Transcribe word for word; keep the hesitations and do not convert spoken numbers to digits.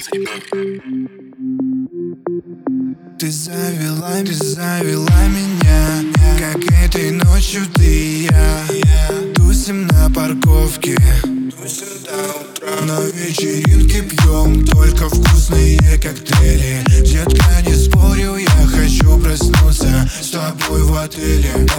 Ты завела, ты завела меня, как этой ночью ты и я. Тусим на парковке, тусим до утра. На вечеринке пьем только вкусные коктейли. Детка, не спорю, я хочу проснуться с тобой в отеле.